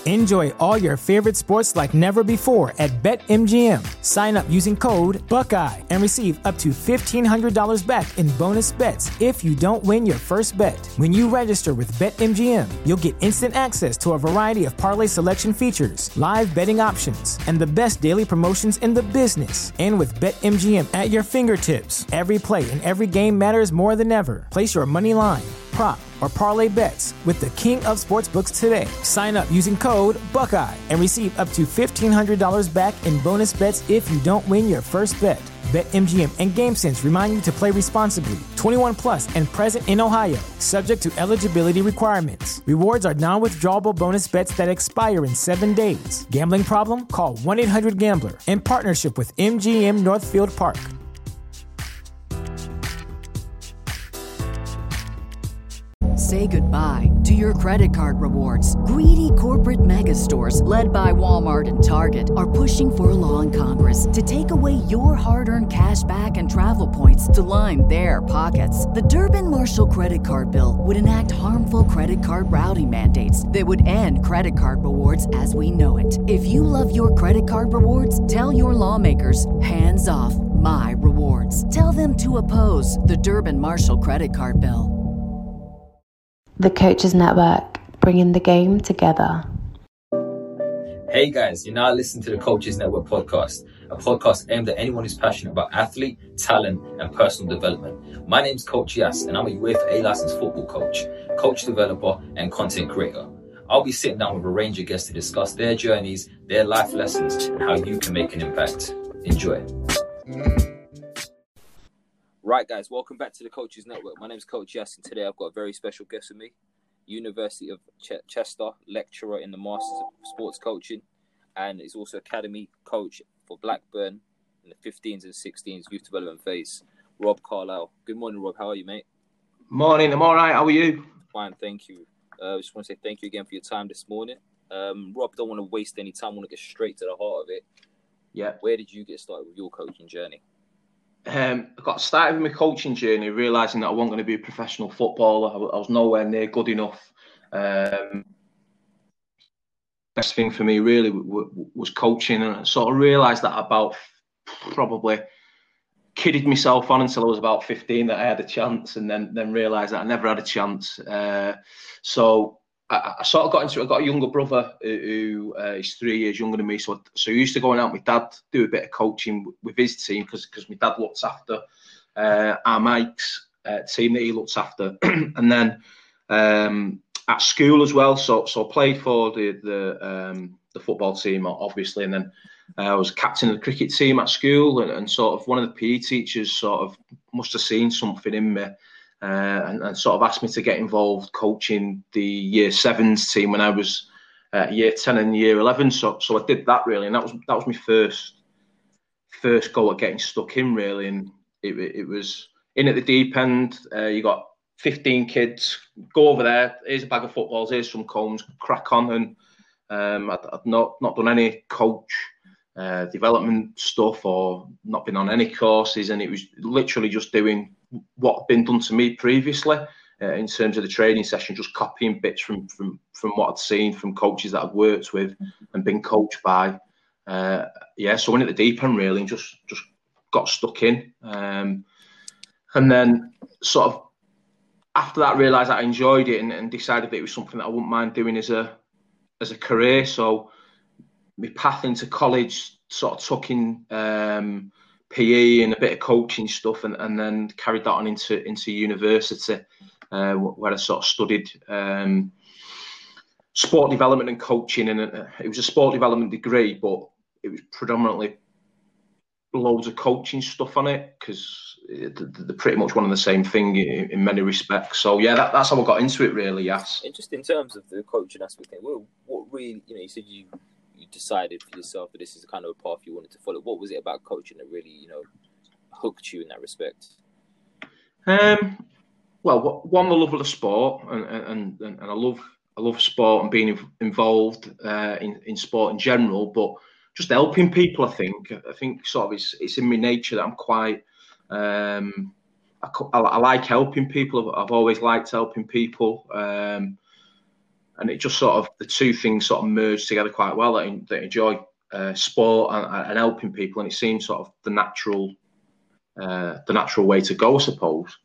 Enjoy all your favorite sports like never before at BetMGM. Sign up using code Buckeye and receive up to $1,500 back in bonus bets if you don't win your first bet. When you register with BetMGM, you'll get instant access to a variety of parlay selection features, live betting options, and the best daily promotions in the business. And with BetMGM at your fingertips, every play and every game matters more than ever. Place your money line, prop, or parlay bets with the king of sportsbooks today. Sign up using code Buckeye and receive up to $1,500 back in bonus bets if you don't win your first bet. BetMGM and GameSense remind you to play responsibly. 21 plus and present in Ohio, subject to eligibility requirements. Rewards are non-withdrawable bonus bets that expire in 7 days. Gambling problem? Call 1-800-GAMBLER. In partnership with MGM Northfield Park. Say goodbye to your credit card rewards. Greedy corporate mega stores, led by Walmart and Target, are pushing for a law in Congress to take away your hard-earned cash back and travel points to line their pockets. The Durbin-Marshall credit card bill would enact harmful credit card routing mandates that would end credit card rewards as we know it. If you love your credit card rewards, tell your lawmakers, hands off my rewards. Tell them to oppose the Durbin-Marshall credit card bill. The Coaches Network, bringing the game together. Hey guys, you're now listening to the Coaches Network podcast, a podcast aimed at anyone who's passionate about athlete, talent, and personal development. My name's Coach Yas, and I'm a UEFA licensed football coach developer, and content creator. I'll be sitting down with a range of guests to discuss their journeys, their life lessons, and how you can make an impact. Enjoy. Right, guys, welcome back to the Coaches Network. My name is Coach Yas, and today I've got a very special guest with me, University of Chester lecturer in the Masters of Sports Coaching, and is also academy coach for Blackburn in the 15s and 16s youth development phase, Rob Carlisle. Good morning, Rob. How are you, mate? Morning. I'm all right. How are you? Fine, thank you. I just want to say thank you again for your time this morning. Rob, don't want to waste any time. I want to get straight to the heart of it. Yeah. Where did you get started with your coaching journey? I got started with my coaching journey, realising that I wasn't going to be a professional footballer. I was nowhere near good enough. Best thing for me really was coaching, and I sort of realised that about probably kidded myself on until I was about 15 that I had a chance, and then realised that I never had a chance. So I sort of got into it. I got a younger brother who is 3 years younger than me. So I used to go out with Dad, do a bit of coaching with his team because my dad looks after our Mike's team that he looks after. And then at school as well. So I played for the football team, obviously. And then I was captain of the cricket team at school. And sort of one of the PE teachers sort of must have seen something in me. And sort of asked me to get involved coaching the year 7s team when I was year 10 and year 11. So I did that really, and that was my first go at getting stuck in really. And it was in at the deep end. You got 15 kids, go over there. Here's a bag of footballs. Here's some cones. Crack on. And I'd not done any coach development stuff or not been on any courses, and it was literally just doing what had been done to me previously in terms of the training session, just copying bits from what I'd seen from coaches that I'd worked with and been coached by. So I went at the deep end really and just got stuck in. And then sort of after that realised that I enjoyed it and decided that it was something that I wouldn't mind doing as a career. So my path into college sort of took in PE and a bit of coaching stuff, and then carried that on into university, where I sort of studied sport development and coaching, and it was a sport development degree, but it was predominantly loads of coaching stuff on it because they're pretty much one and the same thing in many respects. So yeah, that's how I got into it really. Yes. And just in terms of the coaching aspect, what really, you said you decided for yourself that this is the kind of a path you wanted to follow. What was it about coaching that really, hooked you in that respect? Well, one, the love of the sport, and I love sport and being involved in sport in general, but just helping people. I think sort of it's in my nature that I'm quite. I like helping people. I've always liked helping people. it just sort of, the two things sort of merged together quite well. That enjoy sport and helping people, and it seems sort of the natural way to go, I suppose.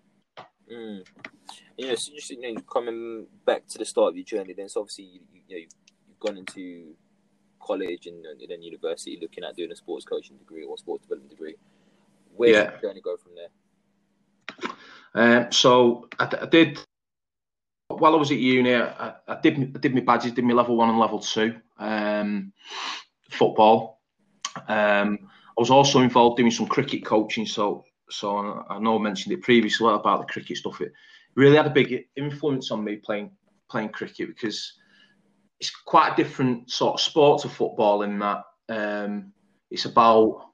So just coming back to the start of your journey, then so obviously you've gone into college and then university, looking at doing a sports coaching degree or sports development degree. Where did your journey go from there? So I did, while I was at uni, I did my badges, did my level 1 and level 2 football. I was also involved doing some cricket coaching. So I know I mentioned it previously about the cricket stuff. It really had a big influence on me playing cricket, because it's quite a different sort of sport to football in that it's about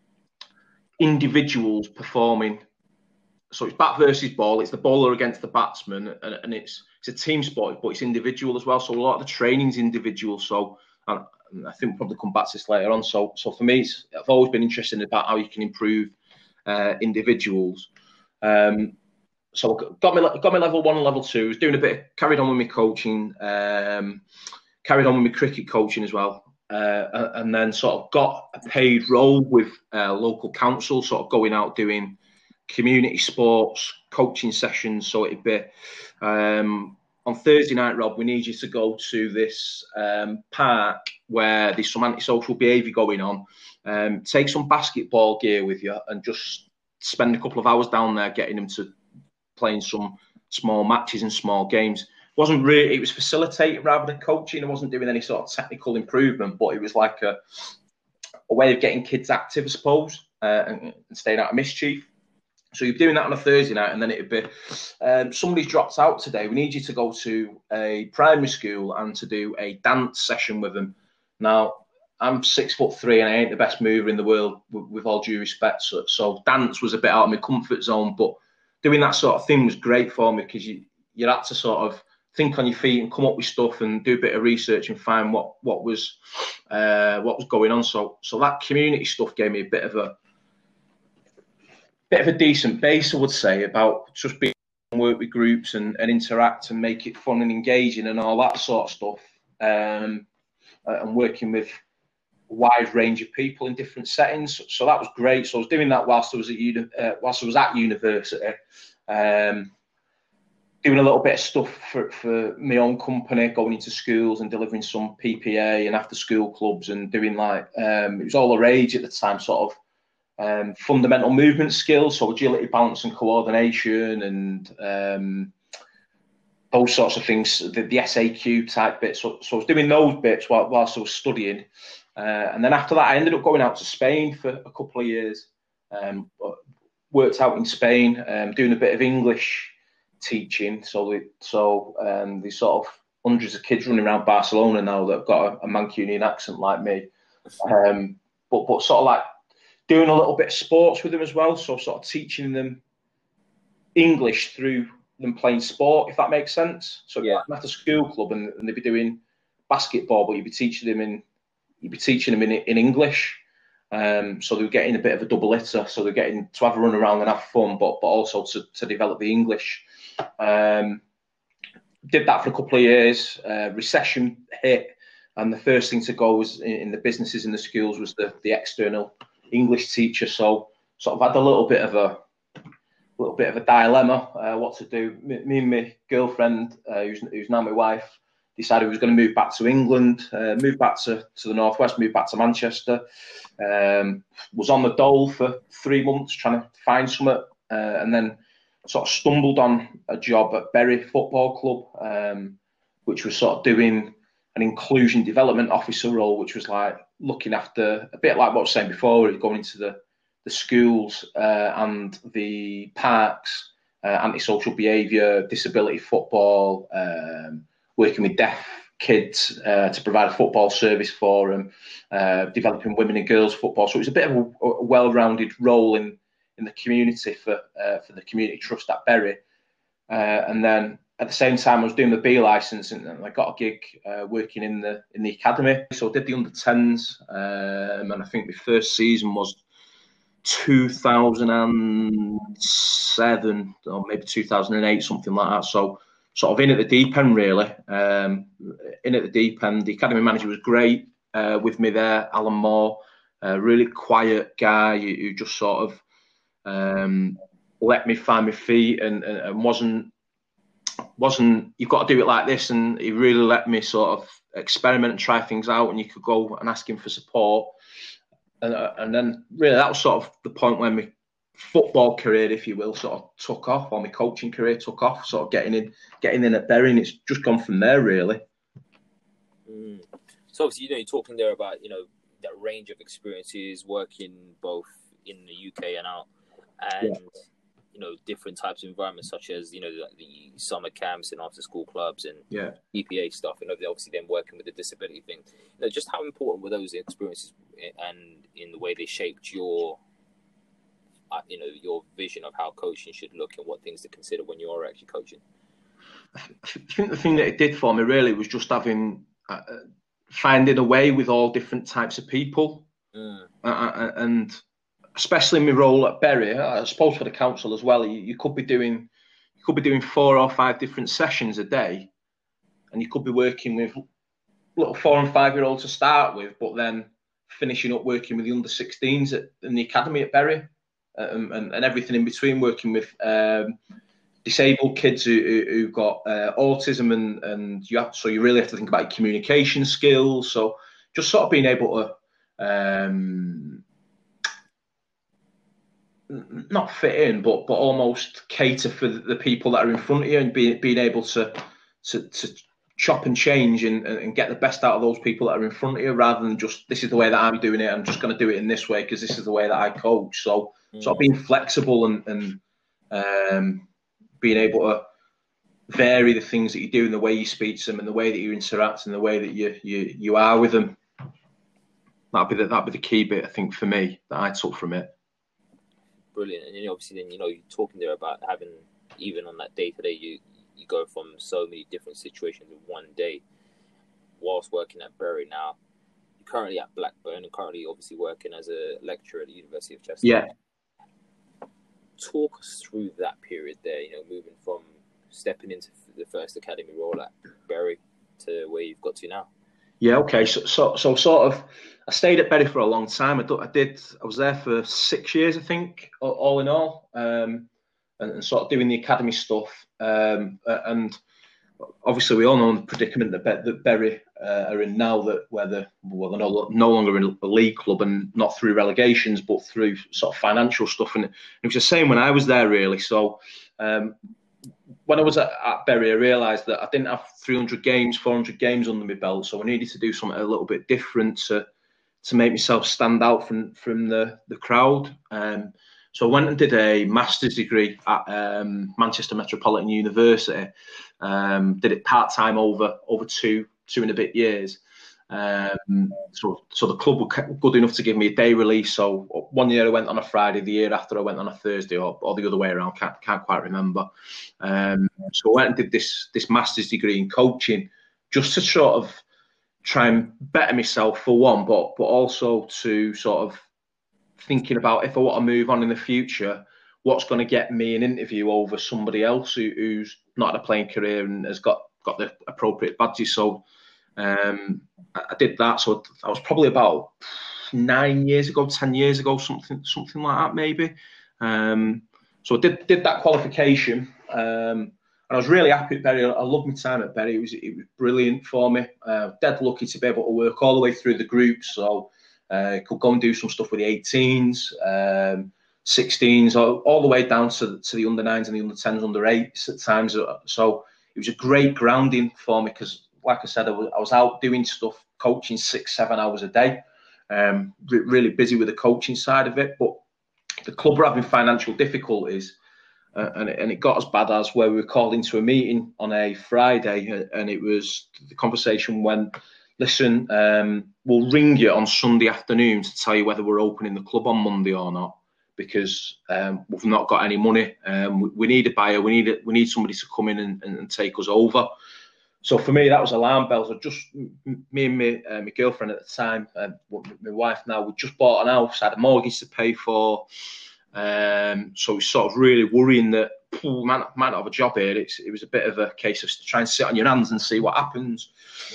individuals performing. So it's bat versus ball. It's the bowler against the batsman, and it's a team sport, but it's individual as well. So a lot of the training's individual. So I think we'll probably come back to this later on. So for me, I've always been interested about how you can improve individuals. So got my level 1 and level 2. Was doing carried on with my coaching, carried on with my cricket coaching as well, and then sort of got a paid role with local council, sort of going out doing community sports coaching sessions. So it'd be on Thursday night, Rob, we need you to go to this park where there's some antisocial behaviour going on. Take some basketball gear with you and just spend a couple of hours down there getting them to playing some small matches and small games. It was facilitating rather than coaching. I wasn't doing any sort of technical improvement, but it was like a way of getting kids active, I suppose, and staying out of mischief. So you're doing that on a Thursday night, and then it'd be somebody's dropped out today. We need you to go to a primary school and to do a dance session with them. Now, I'm 6'3" and I ain't the best mover in the world, with all due respect. So dance was a bit out of my comfort zone, but doing that sort of thing was great for me, because you had to sort of think on your feet and come up with stuff and do a bit of research and find what was going on. So that community stuff gave me a bit of a decent base, I would say, about just being able to work with groups and interact and make it fun and engaging and all that sort of stuff, and working with a wide range of people in different settings. So that was great. So I was doing that whilst I was at university, doing a little bit of stuff for my own company, going into schools and delivering some PPA and after school clubs, and doing it was all the rage at the time, sort of fundamental movement skills, so agility, balance and coordination, and those sorts of things, the SAQ type bits. So I was doing those bits whilst I was studying. And then after that, I ended up going out to Spain for a couple of years. Worked out in Spain, doing a bit of English teaching. So there's sort of hundreds of kids running around Barcelona now that have got a Mancunian accent like me. But sort of like doing a little bit of sports with them as well. So sort of teaching them English through them playing sport, if that makes sense. So yeah, after school club, and they'd be doing basketball, but you'd be teaching them in English. So they were getting a bit of a double hitter. So they're getting to have a run around and have fun, but also to develop the English. Did that for a couple of years. Recession hit, and the first thing to go was in the businesses in the schools was the external English teacher. So sort of had a little bit of a dilemma what to do. Me and my girlfriend, who's now my wife, decided we was going to move back to England, move back to the northwest, move back to Manchester. Was on the dole for 3 months trying to find something, and then sort of stumbled on a job at Bury Football Club, which was sort of doing an inclusion development officer role, which was like looking after, a bit like what I was saying before, going into the schools and the parks, antisocial behaviour, disability football, working with deaf kids to provide a football service for them, developing women and girls football. So it was a bit of a well-rounded role in the community for the community trust at Bury. And then at the same time, I was doing the B licence, and I got a gig working in the academy. So I did the under-10s, and I think my first season was 2007 or maybe 2008, something like that. So sort of in at the deep end, really. In at the deep end. The academy manager was great with me there, Alan Moore, a really quiet guy who just sort of let me find my feet and wasn't you've got to do it like this, and he really let me sort of experiment and try things out, and you could go and ask him for support. And then really that was sort of the point when my football career, if you will, sort of took off, or my coaching career took off, sort of getting in at Bury, and it's just gone from there, really. So obviously, you're talking there about, that range of experiences, working both in the UK and out, and different types of environments, such as the summer camps and after school clubs and EPA stuff, and obviously then working with the disability thing. Just how important were those experiences, and in the way they shaped your your vision of how coaching should look and what things to consider when you're actually coaching? I think the thing that it did for me really was just finding a way with all different types of people, and especially in my role at Bury, I suppose for the council as well. You could be doing 4 or 5 different sessions a day, and you could be working with little 4 and 5-year-olds to start with, but then finishing up working with the under 16s in the academy at Bury, and everything in between, working with disabled kids who got autism, and so you really have to think about your communication skills. So just sort of being able to not fit in, but almost cater for the people that are in front of you, and being able to chop and change and get the best out of those people that are in front of you, rather than just, this is the way that I'm doing it, I'm just going to do it in this way because this is the way that I coach. So sort of being flexible and being able to vary the things that you do and the way you speak to them and the way that you interact and the way that you are with them. That'd be the key bit, I think, for me, that I took from it. Brilliant. And then obviously then, you're talking there about having, even on that day-to-day, you go from so many different situations in one day whilst working at Bury. Now, you're currently at Blackburn and currently obviously working as a lecturer at the University of Chester. Yeah. Talk us through that period there, moving from stepping into the first academy role at Bury to where you've got to now. Yeah, okay. So sort of, I stayed at Bury for a long time. I was there for 6 years, I think, all in all, and sort of doing the academy stuff. And obviously, we all know the predicament that Bury are in now, where they're no longer in a league club, and not through relegations, but through sort of financial stuff. And it was the same when I was there, really. So when I was at Bury, I realised that I didn't have 300 games, 400 games under my belt, so I needed to do something a little bit different to make myself stand out from the crowd. So I went and did a master's degree at Manchester Metropolitan University. Did it part-time over 2 and a bit years. So the club were good enough to give me a day release. So one year I went on a Friday, the year after I went on a Thursday, or the other way around. Can't quite remember. So I went and did this master's degree in coaching, just to sort of try and better myself for one, but also to sort of thinking about, if I want to move on in the future, what's going to get me an interview over somebody else who's not had a playing career and has got the appropriate badges. So I did that. So I was probably about 9 years ago, 10 years ago, something like that, maybe. So I did that qualification, and I was really happy at Bury. I loved my time at Bury. It was brilliant for me. Dead lucky to be able to work all the way through the groups. So could go and do some stuff with the 18s, 16s, all the way down to the under 9s and the under 10s, under 8s at times. So it was a great grounding for me, because, like I said, I was out doing stuff, coaching 6-7 hours a day, really busy with the coaching side of it. But the club were having financial difficulties, and it got as bad as where we were called into a meeting on a Friday, and it was, the conversation went, listen, we'll ring you on Sunday afternoon to tell you whether we're opening the club on Monday or not, because we've not got any money. We need a buyer. We need somebody to come in and take us over. So for me, that was alarm bells. Me and my girlfriend at the time, my wife now, we just bought an house, had a mortgage to pay for. So we sort of really worrying that might not have a job here. It was a bit of a case of try and sit on your hands and see what happens.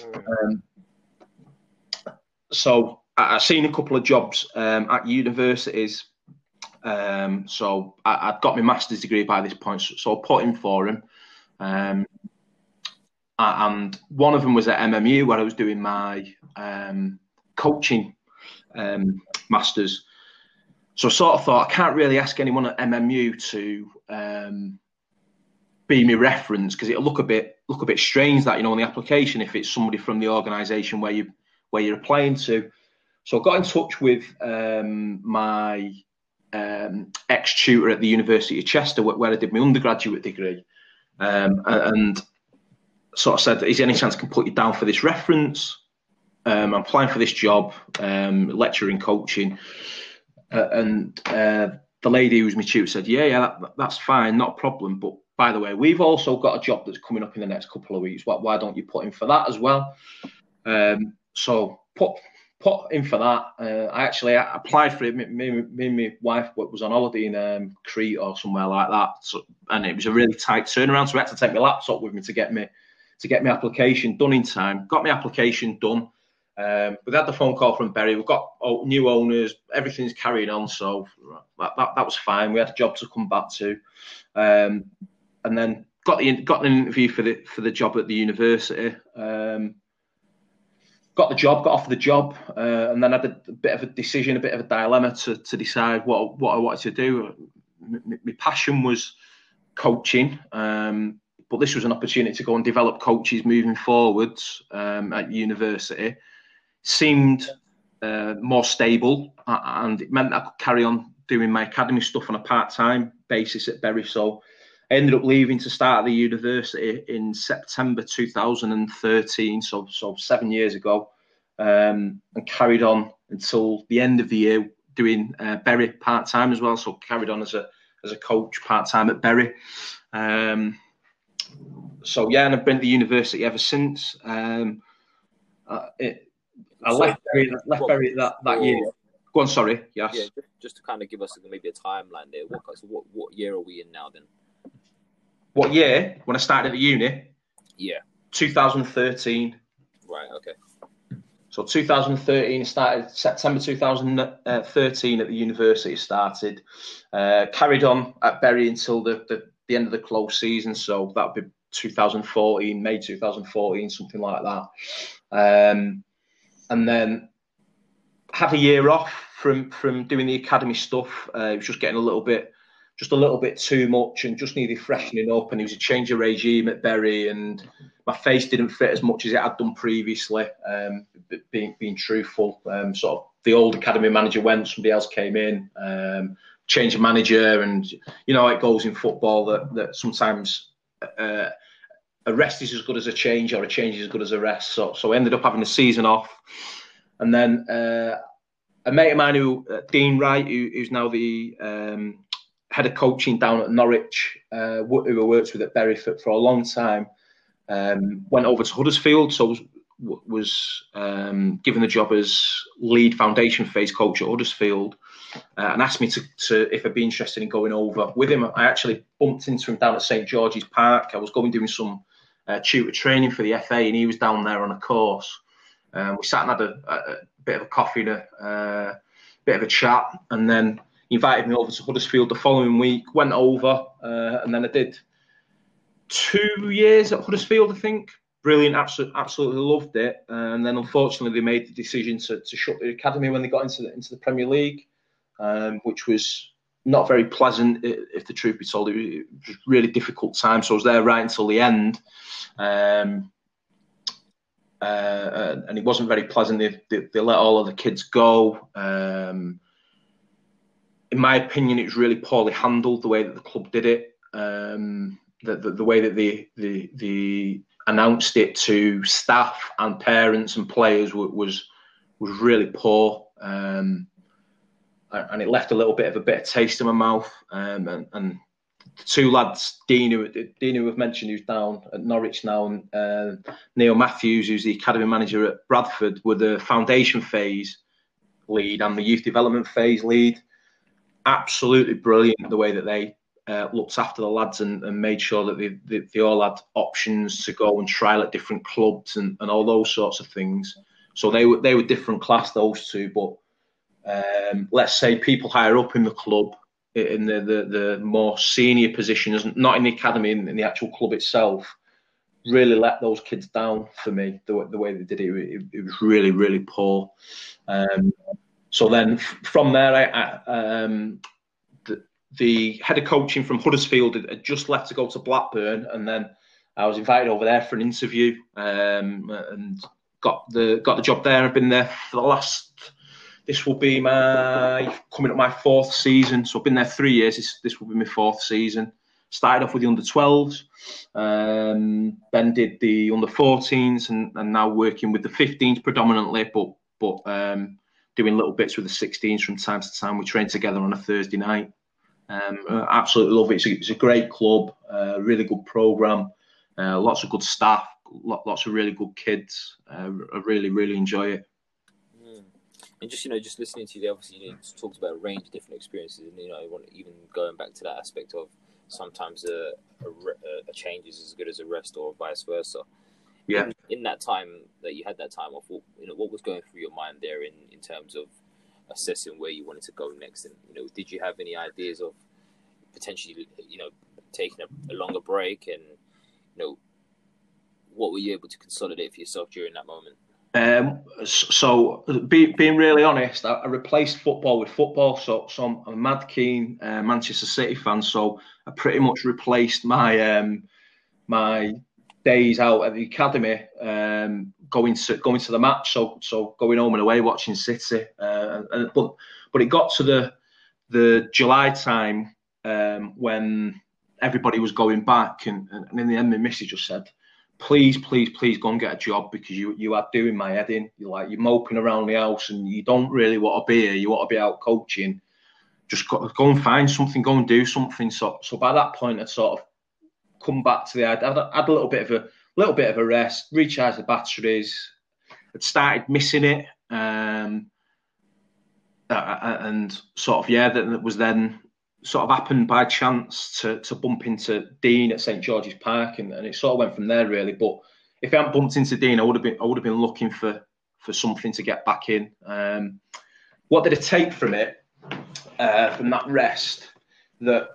So I've seen a couple of jobs at universities. So I'd got my master's degree by this point, so I put in for them. And one of them was at MMU, where I was doing my coaching masters. So I sort of thought, I can't really ask anyone at MMU to be my reference, because it'll look a bit strange that, on the application, if it's somebody from the organisation where you're applying to. So I got in touch with my ex-tutor at the University of Chester, where I did my undergraduate degree, and sort of said, is there any chance I can put you down for this reference? I'm applying for this job, lecturing coaching. And the lady who was my tutor said, yeah, that's fine, not a problem. But by the way, we've also got a job that's coming up in the next couple of weeks. Why don't you put in for that as well? So put in for that. I applied for it. Me and my wife was on holiday in Crete or somewhere like that. And it was a really tight turnaround. So I had to take my laptop with me to get my application done in time. Got my application done. We had the phone call from Bury. We've got new owners. Everything's carrying on, so that was fine. We had a job to come back to, and then got an interview for the job at the university. Got offered the job, and then had a bit of a decision, a bit of a dilemma to decide what I wanted to do. My passion was coaching. But this was an opportunity to go and develop coaches moving forwards at university. Seemed more stable, and it meant I could carry on doing my academy stuff on a part-time basis at Bury. So I ended up leaving to start the university in September 2013, so 7 years ago, and carried on until the end of the year doing Bury part-time as well. So carried on as a coach part-time at Bury. So yeah, and I've been to the university ever since. I left Bury that year. Go on, sorry. Yes. Yeah, just to kind of give us maybe a timeline there. What year are we in now then? What year? When I started at the uni? Yeah. 2013. Right. Okay. So 2013 started. September 2013 at the university started. Carried on at Bury until the end of the close season. So that would be 2014, May 2014, something like that. And then had a year off from doing the academy stuff. It was just getting a little bit too much, and just needed freshening up. And it was a change of regime at Bury, and my face didn't fit as much as it had done previously. Being truthful, sort of the old academy manager went, somebody else came in. Change of manager, and it goes in football that sometimes a rest is as good as a change, or a change is as good as a rest. So I ended up having a season off, and then a mate of mine, Dean Wright, who's now the head of coaching down at Norwich, who I worked with at Bury for a long time, went over to Huddersfield. So was given the job as lead foundation phase coach at Huddersfield, and asked me to if I'd be interested in going over with him. I actually bumped into him down at St George's Park. I was doing some tutor training for the FA, and he was down there on a course. We sat and had a bit of a coffee and a bit of a chat, and then he invited me over to Huddersfield the following week. Went over, and then I did 2 years at Huddersfield, I think. Brilliant, absolutely loved it. And then unfortunately they made the decision to shut the academy when they got into the Premier League, which was not very pleasant, if the truth be told. It was a really difficult time. So I was there right until the end. And it wasn't very pleasant. They let all of the kids go. In my opinion, it was really poorly handled, the way that the club did it. The way that they announced it to staff and parents and players was really poor. And it left a little bit of a bitter taste in my mouth. And the two lads, Dean, who I've mentioned, who's down at Norwich now, and Neil Matthews, who's the academy manager at Bradford, were the foundation phase lead and the youth development phase lead. Absolutely brilliant the way that they looked after the lads and made sure that they all had options to go and trial at different clubs and all those sorts of things. So they were different class, those two. But let's say people higher up in the club, in the more senior positions, not in the academy, in the actual club itself, really let those kids down for me. The way they did it was really, really poor. So then from there, the head of coaching from Huddersfield had just left to go to Blackburn, and then I was invited over there for an interview and got the job there. I've been there for the last. This will be coming up my 4th season. So I've been there 3 years. This will be my 4th season. Started off with the under-12s, then did the under-14s, and now working with the 15s predominantly, but doing little bits with the 16s from time to time. We train together on a Thursday night. Absolutely love it. It's a great club, really good programme, lots of good staff, lots of really good kids. I really, really enjoy it. And just listening to you, obviously, you talked about a range of different experiences, and even going back to that aspect of sometimes a change is as good as a rest, or vice versa. Yeah. In that time that you had that time off, what was going through your mind there in terms of assessing where you wanted to go next, and did you have any ideas of potentially taking a longer break, and what were you able to consolidate for yourself during that moment? So being really honest, I replaced football with football. So I'm a mad keen Manchester City fan. So I pretty much replaced my my days out at the academy going to the match. So going home and away watching City. But it got to the July time when everybody was going back, and in the end, my missus just said, please go and get a job, because you are doing my head in. You're moping around the house and you don't really want to be here. You want to be out coaching. Just go and find something, go and do something. So by that point, I'd sort of come back to the idea. I'd had a little bit of a rest, recharge the batteries. I'd started missing it, and sort of that was then sort of happened by chance to bump into Dean at St George's Park, and it sort of went from there really. But if I hadn't bumped into Dean, I would have been looking for something to get back in. What did I take from it, from that rest? That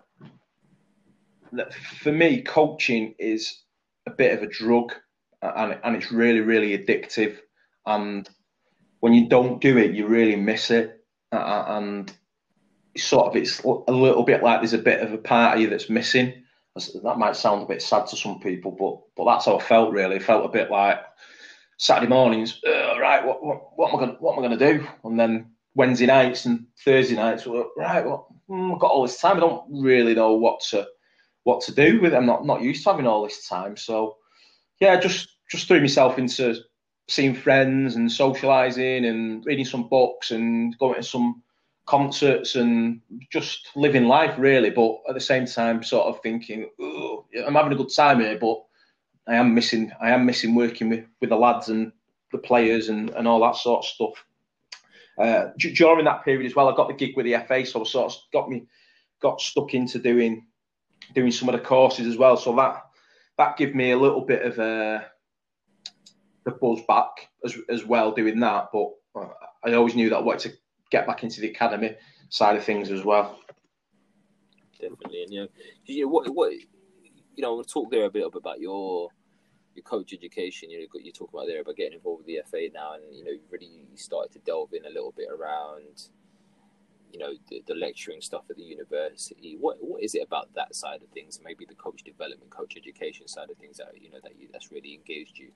for me, coaching is a bit of a drug, and it's really, really addictive. And when you don't do it, you really miss it, and it's a little bit like there's a bit of a part of you that's missing. That might sound a bit sad to some people, but that's how I felt really. I felt a bit like Saturday mornings, right, what am I going to do? And then Wednesday nights and Thursday nights, right, I've got all this time. I don't really know what to do with it. I'm not used to having all this time. So yeah, just threw myself into seeing friends and socialising and reading some books and going to some concerts and just living life really, but at the same time sort of thinking, I'm having a good time here, but I am missing working with the lads and the players and all that sort of stuff. During that period as well, I got the gig with the FA, so I sort of got stuck into doing some of the courses as well. So that gave me a little bit of the buzz back as well doing that. But I always knew that I wanted to get back into the academy side of things as well. Definitely, and we'll talk there a bit about your coach education. You talk about there about getting involved with the FA now, and you've really started to delve in a little bit around the lecturing stuff at the university. What is it about that side of things, maybe the coach development, coach education side of things that's really engaged you?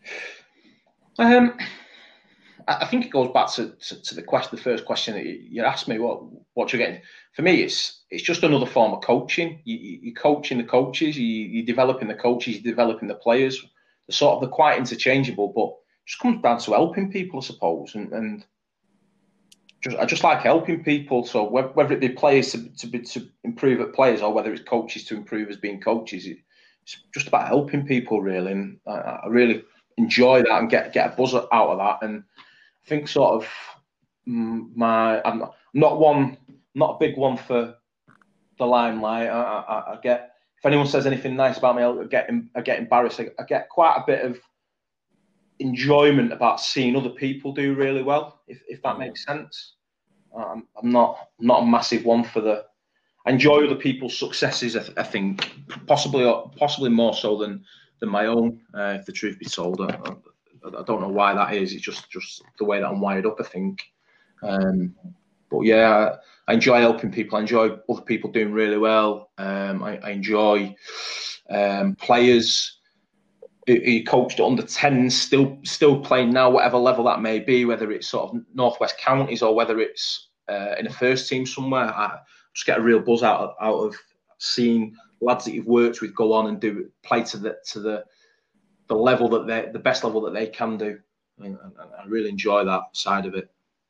I think it goes back to the first question that you asked me. What you're getting? For me, it's just another form of coaching. You're coaching the coaches. You're developing the coaches. You're developing the players. They're quite interchangeable, but it just comes down to helping people, I suppose. And I just like helping people. So whether it be players to improve at players, or whether it's coaches to improve as being coaches, it's just about helping people really. And I really enjoy that and get a buzz out of that. And I think sort of I'm not a big one for the limelight. I get, if anyone says anything nice about me, I get embarrassed. I get quite a bit of enjoyment about seeing other people do really well, if that makes sense. I'm not a massive one for the. I enjoy other people's successes. I think possibly more so than my own. If the truth be told, I don't know why that is. It's just the way that I'm wired up, I think. But yeah, I enjoy helping people. I enjoy other people doing really well. I enjoy players who coached at under 10s still playing now, whatever level that may be, whether it's sort of Northwest Counties or whether it's in a first team somewhere. I just get a real buzz out of seeing lads that you've worked with go on and play to the level that the best level that they can do, and I really enjoy that side of it.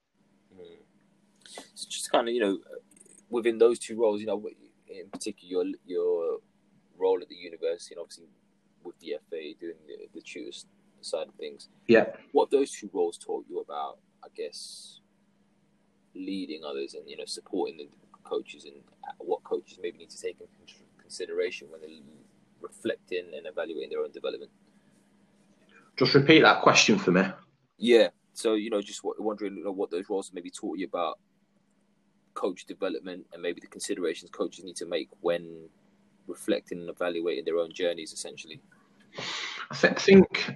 So just kind of, within those two roles, in particular your role at the university and obviously with the FA doing the tutor side of things. Yeah. What those two roles taught you about, I guess, leading others and supporting the coaches, and what coaches maybe need to take into consideration when they're reflecting and evaluating their own development. Just repeat that question for me. Yeah. So just wondering what those roles maybe taught you about coach development and maybe the considerations coaches need to make when reflecting and evaluating their own journeys, essentially. I think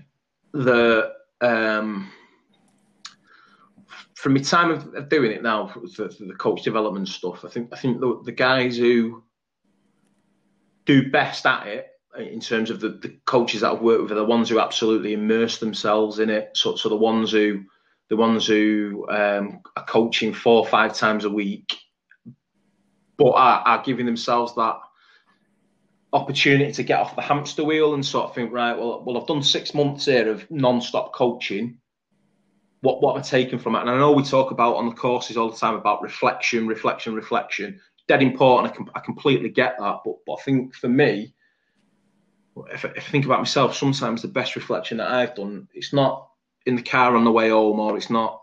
from my time of doing it now, the coach development stuff, I think the guys who do best at it in terms of the coaches that I've worked with are the ones who absolutely immerse themselves in it. So the ones who are coaching 4 or 5 times a week, but are giving themselves that opportunity to get off the hamster wheel and sort of think, right, well, I've done 6 months here of non-stop coaching. What am I taking from it? And I know we talk about on the courses all the time about reflection. Dead important. I completely get that. But I think for me, if I think about myself, sometimes the best reflection that I've done, it's not in the car on the way home, or it's not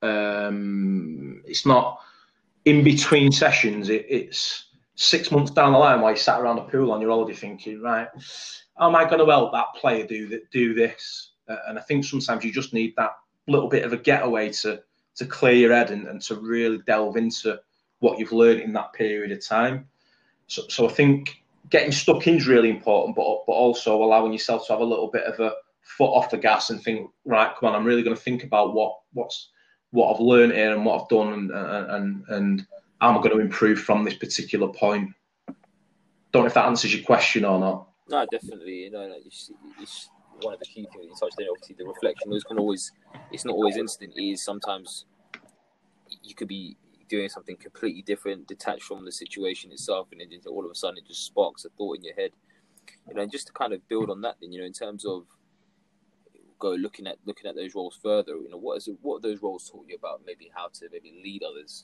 in between sessions. It's 6 months down the line while you sat around a pool on your holiday thinking, right, how am I going to help that player do this? And I think sometimes you just need that little bit of a getaway to clear your head and to really delve into what you've learned in that period of time. So I think getting stuck in is really important, but also allowing yourself to have a little bit of a foot off the gas and think, right, come on, I'm really going to think about what I've learned here and what I've done and how am I going to improve from this particular point. Don't know if that answers your question or not. No, definitely. It's one of the key things you touched on. Obviously, the reflection it's not always instant. It is sometimes you could be doing something completely different, detached from the situation itself, and then all of a sudden it just sparks a thought in your head. And just to kind of build on that, then in terms of looking at those roles further, what have those roles taught you about maybe how to maybe lead others?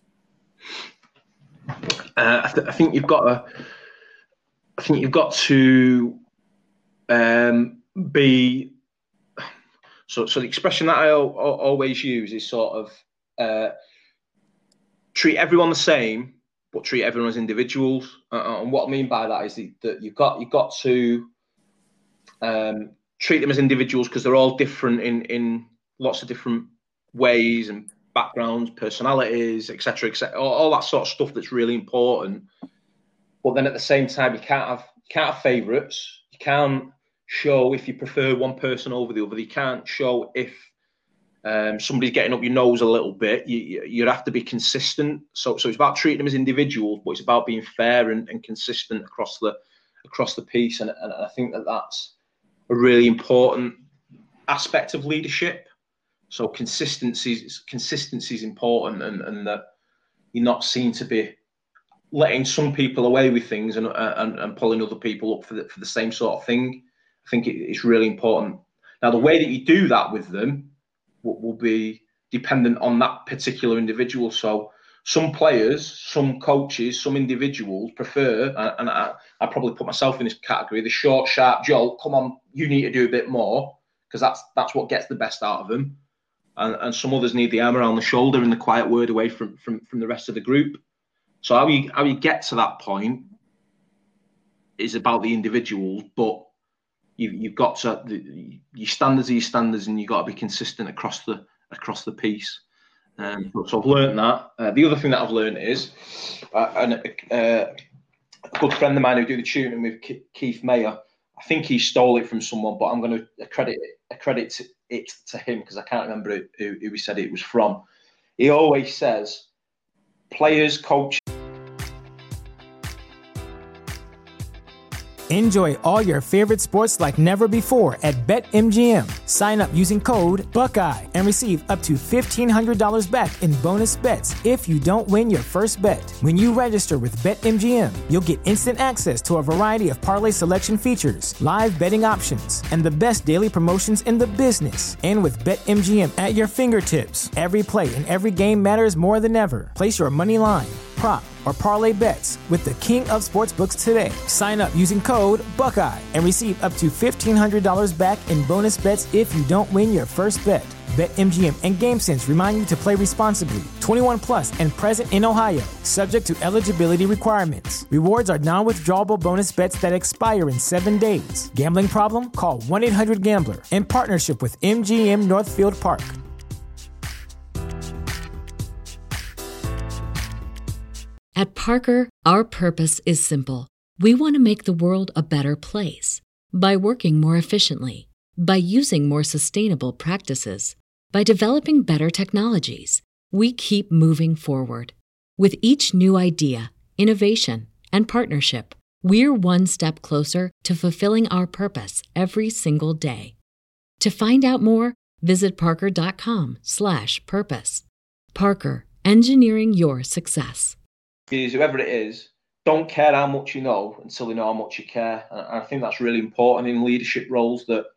I think you've got to be. So the expression that I always use is sort of treat everyone the same, but treat everyone as individuals. And what I mean by that is that you've got to treat them as individuals because they're all different in lots of different ways and backgrounds, personalities, etc., all that sort of stuff that's really important. But then at the same time, you can't have favourites. You can't show if you prefer one person over the other. You can't show if somebody's getting up your nose a little bit. You have to be consistent. So it's about treating them as individuals, but it's about being fair and consistent across the piece. And I think that's a really important aspect of leadership. So consistency is important, and that you're not seen to be letting some people away with things and pulling other people up for the same sort of thing. I think it's really important. Now, the way that you do that with them will be dependent on that particular individual. So some players, some coaches, some individuals prefer, and I probably put myself in this category, the short, sharp jolt. Come on, you need to do a bit more, because that's what gets the best out of them. And some others need the arm around the shoulder and the quiet word away from the rest of the group. So how you get to that point is about the individuals, but you've got to your standards are your standards, and you've got to be consistent across the piece. So I've learned that. The other thing that I've learned is, a good friend of mine who do the tuning with Keith Mayer, I think he stole it from someone, but I'm going to accredit it to him because I can't remember who he said it was from. He always says, players, coaches. Enjoy all your favorite sports like never before at BetMGM. Sign up using code Buckeye and receive up to $1,500 back in bonus bets if you don't win your first bet. When you register with BetMGM, you'll get instant access to a variety of parlay selection features, live betting options, and the best daily promotions in the business. And with BetMGM at your fingertips, every play and every game matters more than ever. Place your money line, prop, or parlay bets with the king of sportsbooks today. Sign up using code Buckeye and receive up to $1,500 back in bonus bets if you don't win your first bet. BetMGM and GameSense remind you to play responsibly. 21 plus and present in Ohio, subject to eligibility requirements. Rewards are non-withdrawable bonus bets that expire in 7 days. Gambling problem? Call 1-800-GAMBLER in partnership with MGM Northfield Park. At Parker, our purpose is simple. We want to make the world a better place by working more efficiently, by using more sustainable practices, by developing better technologies. We keep moving forward. With each new idea, innovation, and partnership, we're one step closer to fulfilling our purpose every single day. To find out more, visit parker.com/purpose. Parker, engineering your success. Whoever it is, don't care how much you know until they know how much you care. And I think that's really important in leadership roles that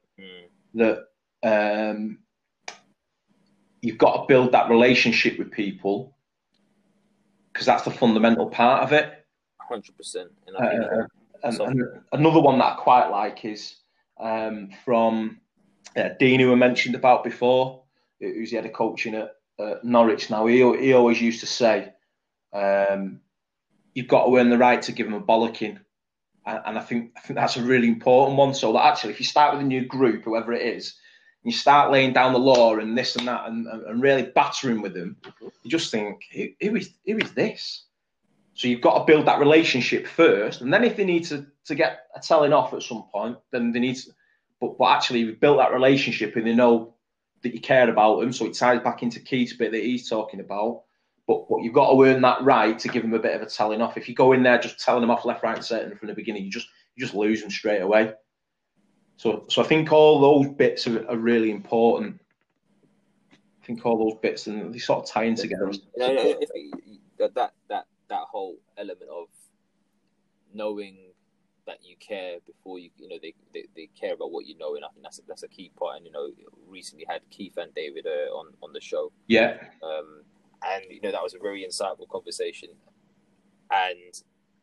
you've got to build that relationship with people because that's the fundamental part of it. 100%. And another one that I quite like is from Dean, who I mentioned about before, who's the head of coaching at Norwich now. He always used to say, you've got to earn the right to give them a bollocking, and I think that's a really important one. So that actually, if you start with a new group, whoever it is, and you start laying down the law and this and that, and really battering with them, you just think, who is this? So you've got to build that relationship first, and then if they need to get a telling off at some point, then they need to. But actually, you've built that relationship, and they know that you care about them. So it ties back into Keith's bit that he's talking about. But you've got to earn that right to give them a bit of a telling off. If you go in there just telling them off left, right, and centre from the beginning, you just lose them straight away. So I think all those bits are really important. I think all those bits, and they sort of tie in together. That whole element of knowing that you care before they care about what you know, and I think that's a key part. And recently had Keith and David on the show. Yeah. And that was a very insightful conversation, and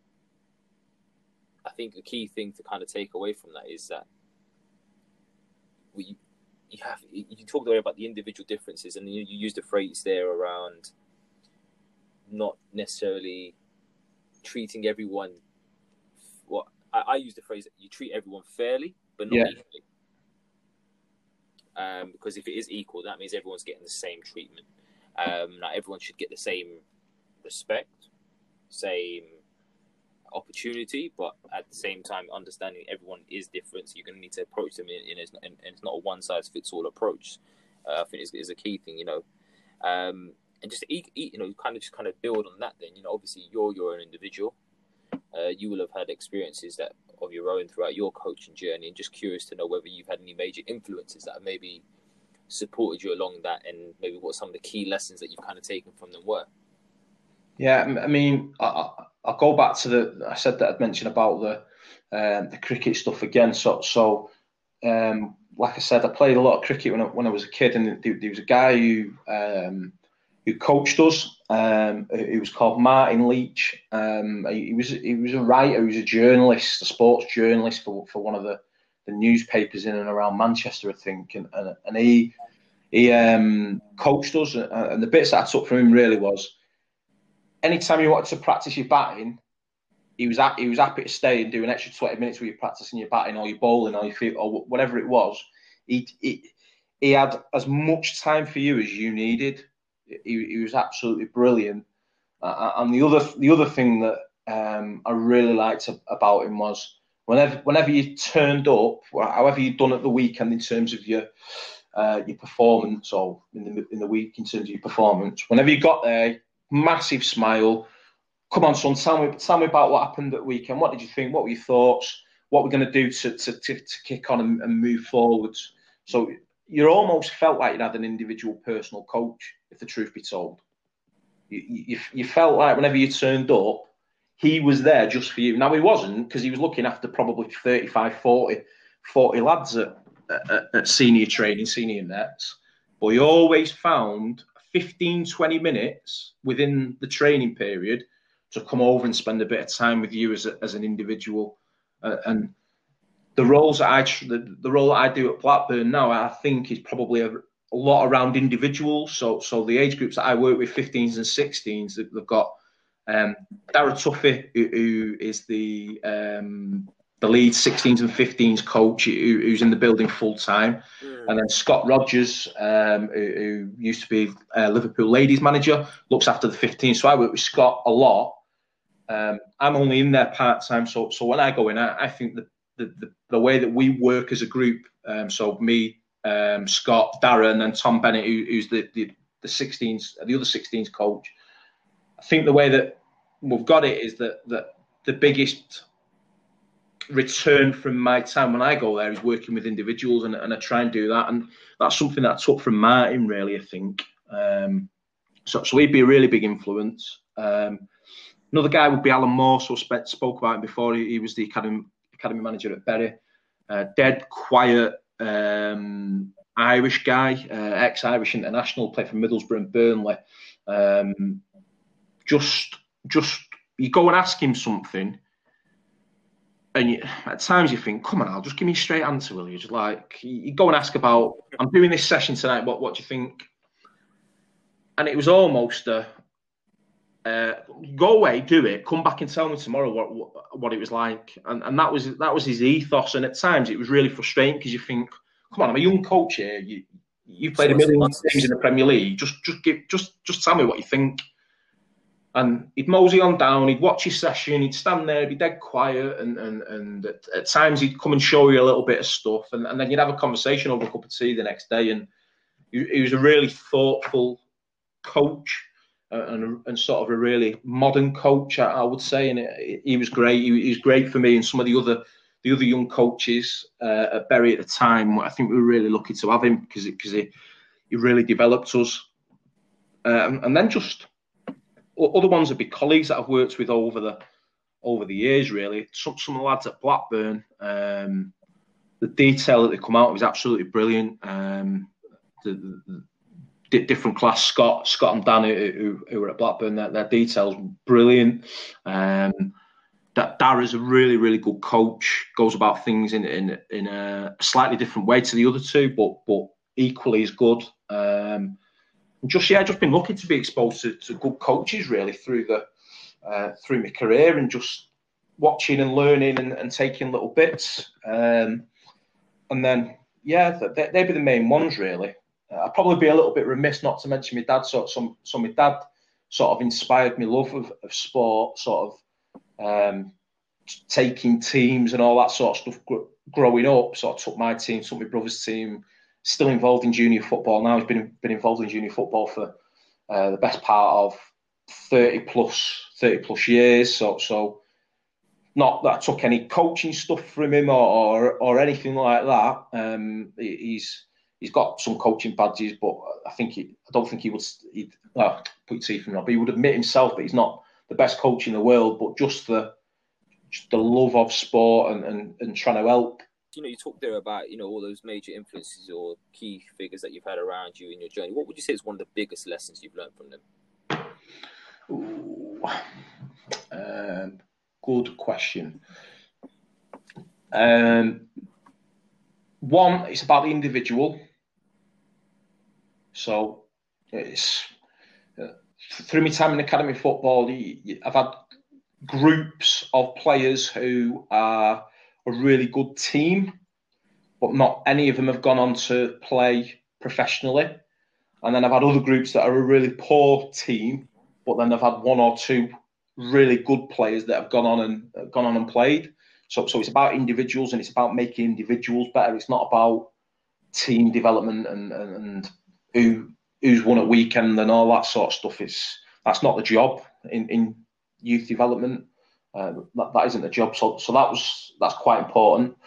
I think the key thing to kind of take away from that is that you talked about the individual differences, and you used a phrase there around not necessarily treating everyone. Well, I used the phrase that you treat everyone fairly, but not equally. Because if it is equal, that means everyone's getting the same treatment. Not everyone should get the same respect, same opportunity, but at the same time, understanding everyone is different, so you're going to need to approach them and it's not a one-size-fits-all approach. I think is a key thing, and just kind of build on that. Then, obviously you're your own individual. You will have had experiences that of your own throughout your coaching journey, and just curious to know whether you've had any major influences that have maybe supported you along that, and maybe what some of the key lessons that you've kind of taken from them were. Yeah, I mean, I'll go back to I said that I'd mentioned about the cricket stuff again. So like I said, I played a lot of cricket when I was a kid, and there was a guy who coached us. He was called Martin Leach. He was a writer, he was a journalist, a sports journalist for one of the newspapers in and around Manchester, I think, and he coached us. And the bits that I took from him really was anytime you wanted to practice your batting, he was happy to stay and do an extra 20 minutes where you're practicing your batting or your bowling or your feet or whatever it was. He had as much time for you as you needed. He was absolutely brilliant. And the other thing that I really liked about him was whenever you turned up, however you'd done at the weekend in terms of your performance, or in the week in terms of your performance, whenever you got there, massive smile. Come on, son, tell me about what happened at the weekend. What did you think? What were your thoughts? What we're going to do to kick on and move forwards? So you almost felt like you had an individual personal coach, if the truth be told. You felt like whenever you turned up, he was there just for you. Now, he wasn't, because he was looking after probably 35, 40 lads at senior training, senior nets. But he always found 15, 20 minutes within the training period to come over and spend a bit of time with you as an individual. And the role that I do at Blackburn now, I think, is probably a lot around individuals. So the age groups that I work with, 15s and 16s, they've got Darragh Tuffy, who is the lead 16s and 15s coach, who's in the building full time, and then Scott Rogers, who used to be Liverpool ladies manager, looks after the 15s. So I work with Scott a lot. I'm only in there part time, so when I go in, I think the way that we work as a group, so me, Scott, Darragh, and then Tom Bennett, who's the 16s, the other 16s coach. I think the way that we've got it is that the biggest return from my time when I go there is working with individuals, and I try and do that, and that's something that I took from Martin, really, I think. So he'd be a really big influence. Another guy would be Alan Moore, so spoke about him before. He was the academy manager at Bury. Dead quiet Irish guy, ex-Irish international, played for Middlesbrough and Burnley. Just you go and ask him something, and at times you think, come on, Al, just give me a straight answer, will you? Just like, you go and ask about, I'm doing this session tonight, what do you think? And it was almost go away, do it, come back and tell me tomorrow what it was like. And that was his ethos. And at times it was really frustrating, because you think, come on, I'm a young coach here. You played a million games in the Premier League. Just tell me what you think. And he'd mosey on down, he'd watch his session, he'd stand there, he'd be dead quiet, and at times he'd come and show you a little bit of stuff, and then you'd have a conversation over a cup of tea the next day. And he was a really thoughtful coach, and sort of a really modern coach, I would say. And he was great. He was great for me and some of the other young coaches at Bury at the time. I think we were really lucky to have him, because he really developed us. And then just other ones would be colleagues that I've worked with over the years, really. Some of the lads at Blackburn, the detail that they come out with is absolutely brilliant. The different class, Scott and Dan, who were at Blackburn, their details brilliant. Darragh's a really, really good coach, goes about things in a slightly different way to the other two, but equally as good. Just been lucky to be exposed to good coaches, really, through my career, and just watching and learning and taking little bits. And then, they'd be the main ones, really. I'd probably be a little bit remiss not to mention my dad. So my dad sort of inspired my love of sport, sort of taking teams and all that sort of stuff growing up. Sort of took my team, took my brother's team. Still involved in junior football now. He's been involved in junior football for the best part of 30 plus years. So not that I took any coaching stuff from him or anything like that. He's got some coaching badges, but I don't think he'd put your teeth in it. But he would admit himself that he's not the best coach in the world, but just the love of sport and trying to help. You talked there about, all those major influences or key figures that you've had around you in your journey. What would you say is one of the biggest lessons you've learned from them? Good question. One, it's about the individual. So it's through my time in academy football, I've had groups of players who are a really good team, but not any of them have gone on to play professionally. And then I've had other groups that are a really poor team, but then I've had one or two really good players that have gone on and played. So it's about individuals, and it's about making individuals better. It's not about team development and who's won at weekend and all that sort of stuff. That's not the job in youth development. That isn't the job. So that's quite important.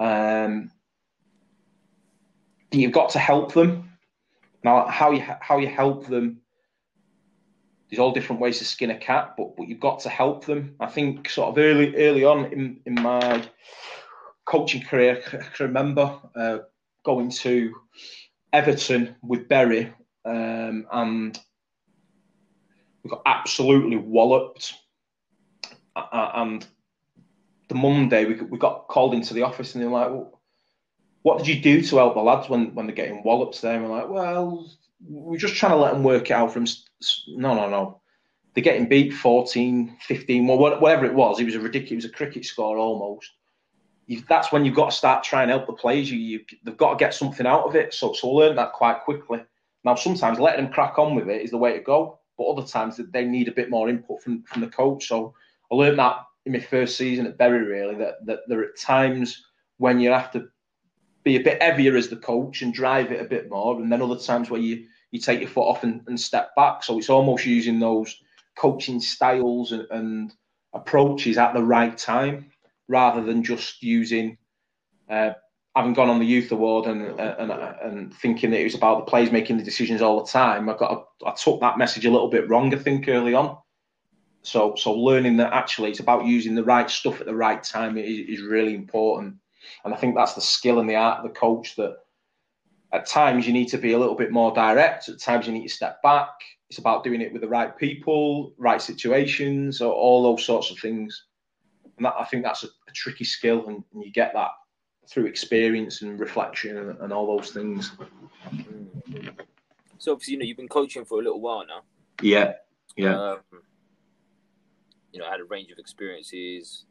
You've got to help them. Now, how you help them, there's all different ways to skin a cat, but you've got to help them. I think sort of early on in my coaching career, I can remember going to Everton with Bury, and we got absolutely walloped. And the Monday we got called into the office, and they were like, well, what did you do to help the lads when they're getting walloped there? And we're like, well, we're just trying to let them work it out from... No. They're getting beat 14, 15, whatever it was. It was a cricket score almost. That's when you've got to start trying to help the players. They've got to get something out of it. So I learned that quite quickly. Now, sometimes letting them crack on with it is the way to go, but other times they need a bit more input from the coach. So I learned that in my first season at Bury, really, that there are times when you have to be a bit heavier as the coach and drive it a bit more, and then other times where you take your foot off and step back. So it's almost using those coaching styles and approaches at the right time, rather than just using having gone on the youth award and thinking that it was about the players making the decisions all the time. I took that message a little bit wrong, I think, early on. So learning that actually it's about using the right stuff at the right time is really important. And I think that's the skill and the art of the coach, that at times you need to be a little bit more direct. At times you need to step back. It's about doing it with the right people, right situations, all those sorts of things. And I think that's a tricky skill, and you get that through experience and reflection and all those things. So obviously, you've been coaching for a little while now. Yeah. I had a range of experiences,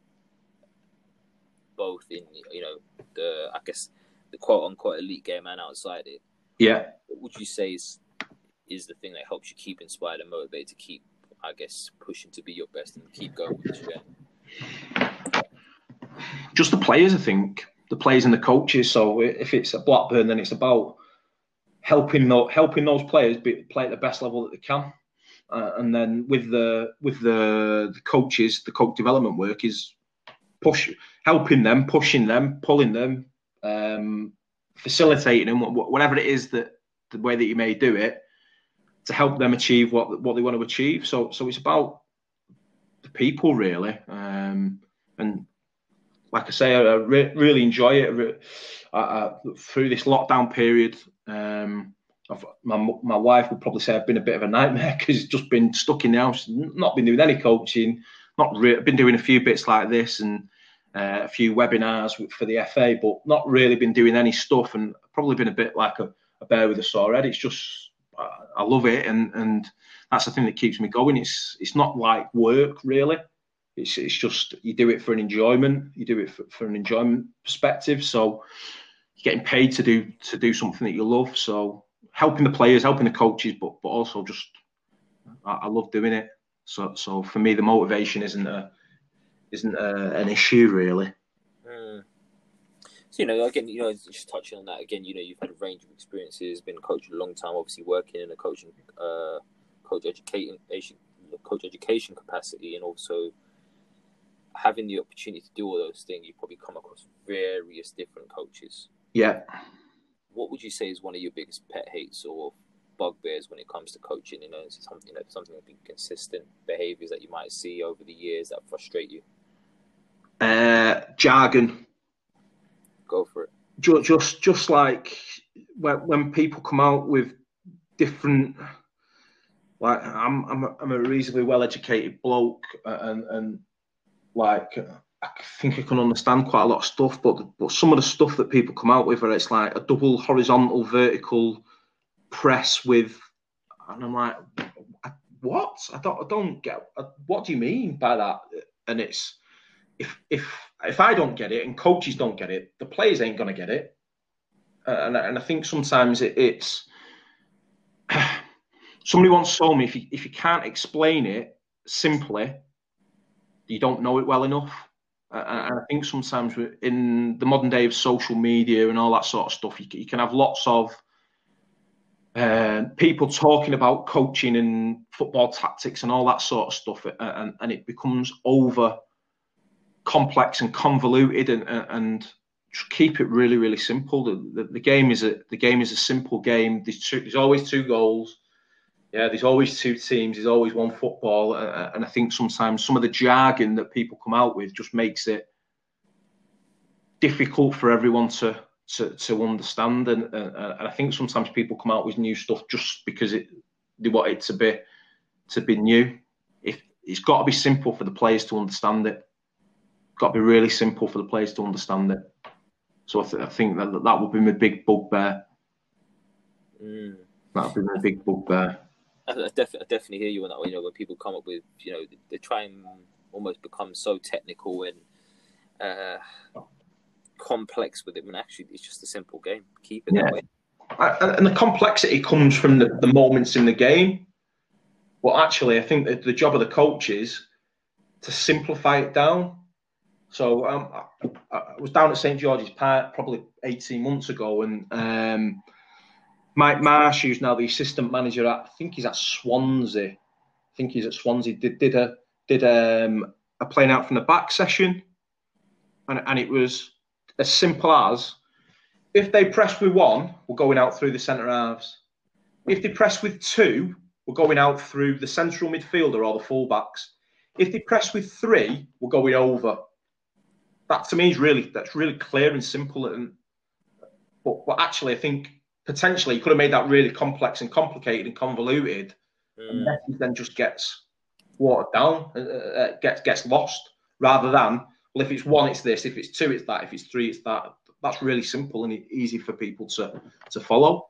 both in the quote unquote elite game and outside it. Yeah. What would you say is the thing that helps you keep inspired and motivated to keep, I guess, pushing to be your best and keep going with this game? Just the players, I think. The players and the coaches. So if it's at Blackburn, then it's about helping those players play at the best level that they can. And then with the coaches, the coach development work is helping them, pushing them, pulling them, facilitating them, whatever it is that the way that you may do it, to help them achieve what they want to achieve. So it's about the people, really. And like I say, I really enjoy it. Through this lockdown period, my wife would probably say I've been a bit of a nightmare, because it's just been stuck in the house, not been doing any coaching, been doing a few bits like this and a few webinars for the FA, but not really been doing any stuff, and probably been a bit like a bear with a sore head. It's just, I love it, and that's the thing that keeps me going. It's not like work, really. It's just, you do it for an enjoyment. You do it for an enjoyment perspective. So you're getting paid to do something that you love. So helping the players, helping the coaches, but also just, I love doing it. So for me, the motivation isn't an issue, really. So, again, just touching on that again, you've had a range of experiences, been coaching a long time, obviously working in a coach education capacity, and also having the opportunity to do all those things. You've probably come across various different coaches. Yeah. What would you say is one of your biggest pet hates or bugbears when it comes to coaching? Something that been consistent behaviours that you might see over the years that frustrate you. Jargon. Go for it. Just like when people come out with different, like I'm a reasonably well educated bloke, and like I think I can understand quite a lot of stuff, but some of the stuff that people come out with, where it's like a double horizontal vertical press with, and I'm like, what? I don't get. What do you mean by that? And it's if I don't get it and coaches don't get it, the players ain't going to get it. And I think sometimes it's somebody once told me if you can't explain it simply, you don't know it well enough. And I think sometimes in the modern day of social media and all that sort of stuff, you can have lots of people talking about coaching and football tactics and all that sort of stuff, and it becomes over complex and convoluted, and keep it really, really simple. The game is a simple game. There's always two goals. Yeah, there's always two teams. There's always one football, and I think sometimes some of the jargon that people come out with just makes it difficult for everyone to understand. And I think sometimes people come out with new stuff just because they want it to be new. It's got to be simple for the players to understand it. It's got to be really simple for the players to understand it. So I think that would be my big bugbear. That would be my big bugbear. I definitely hear you on that one. When people come up with, they try and almost become so technical and complex with it, when actually it's just a simple game. Keep it that way. And the complexity comes from the moments in the game. But actually, I think that the job of the coach is to simplify it down. So I was down at St George's Park probably 18 months ago, and Mike Marsh, who's now the assistant manager I think he's at Swansea. Did a playing out from the back session, and it was as simple as, if they press with one, we're going out through the centre halves. If they press with two, we're going out through the central midfielder or the fullbacks. If they press with three, we're going over. That to me is that's really clear and simple. But actually, I think potentially you could have made that really complex and complicated and convoluted, and then just gets watered down, gets lost, rather than, well, if it's one, it's this. If it's two, it's that. If it's three, it's that. That's really simple and easy for people to follow.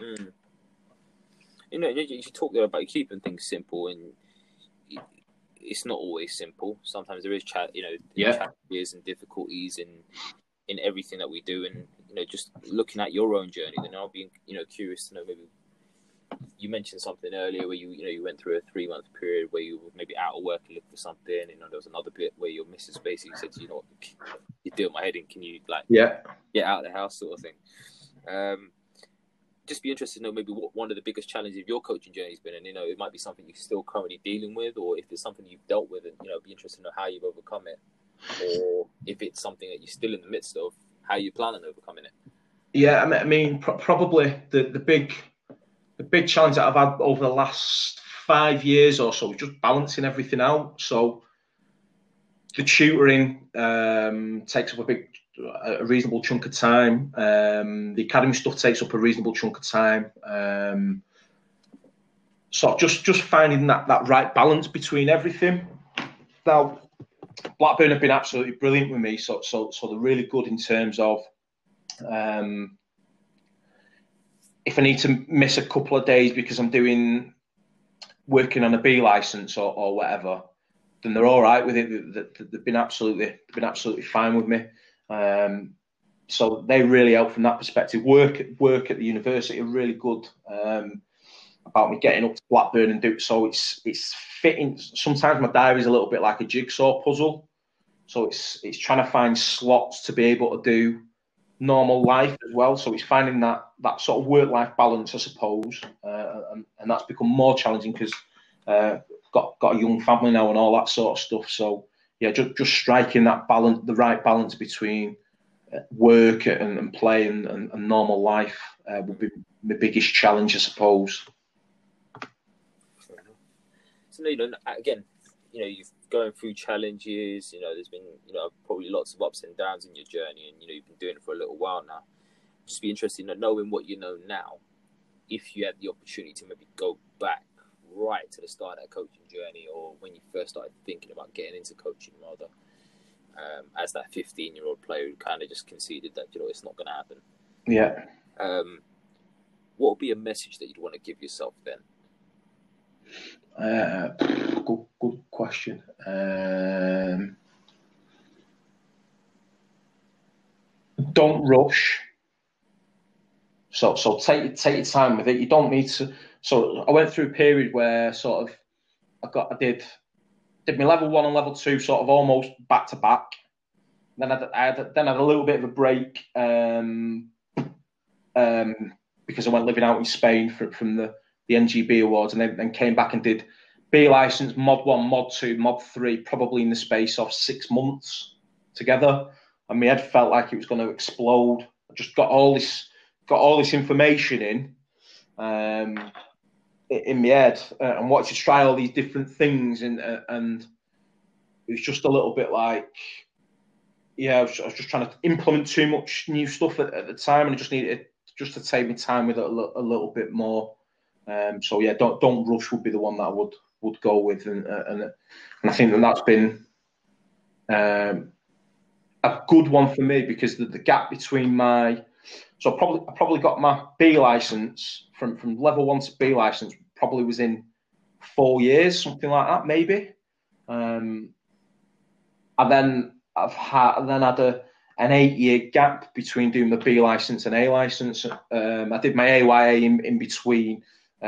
You talk there about keeping things simple, and it's not always simple. Sometimes there is challenges and difficulties in everything that we do, and just looking at your own journey. Then I'll be curious to know, maybe you mentioned something earlier where you went through a 3-month period where you were maybe out of work and looked for something, and there was another bit where your missus basically said, you're doing my head in, can you get out of the house, sort of thing. Just be interested to know maybe what one of the biggest challenges of your coaching journey has been, and it might be something you're still currently dealing with, or if it's something you've dealt with, and be interested to know how you've overcome it, or if it's something that you're still in the midst of, how you plan on overcoming it. Yeah, I mean, probably the big challenge that I've had over the last 5 years or so is just balancing everything out. So the tutoring takes up a reasonable chunk of time. The academy stuff takes up a reasonable chunk of time. So just finding that right balance between everything. Now, Blackburn have been absolutely brilliant with me. So they're really good in terms of if I need to miss a couple of days because I'm working on a B license or whatever, then they're all right with it. They've been absolutely fine with me. So they really help from that perspective. Work at the university are really good about me getting up to Blackburn and do so. It's fitting. Sometimes my diary's a little bit like a jigsaw puzzle. So it's trying to find slots to be able to do normal life as well. So it's finding that sort of work-life balance, I suppose, and that's become more challenging because got a young family now and all that sort of stuff. So yeah, just striking that balance, the right balance between work and play and normal life would be my biggest challenge, I suppose. So again, you've going through challenges. There's been probably lots of ups and downs in your journey, and you've been doing it for a little while now. Just be interested in knowing what you know now. If you had the opportunity to maybe go back right to the start of that coaching journey, or when you first started thinking about getting into coaching, rather, as that 15-year-old player who kind of just conceded that it's not going to happen. Yeah. What would be a message that you'd want to give yourself then? Good question. Don't rush. So take your time with it. You don't need to. So I went through a period where sort of I did my level 1 and level 2 sort of almost back to back. Then I had a little bit of a break because I went living out in Spain from the NGB Awards, and then came back and did B license, Mod 1, Mod 2, Mod 3, probably in the space of 6 months together. And my head felt like it was going to explode. I just got all this information in my head, and wanted to try all these different things, and it was just a little bit like, I was just trying to implement too much new stuff at the time, and I just needed to take my time with it a little bit more. So yeah, don't rush would be the one that I would go with, and I think that's been a good one for me, because the gap between I probably got my B license from level 1 to B license probably was in 4 years, something like that, maybe. And then I've had an 8-year gap between doing the B license and A license. I did my AYA in between,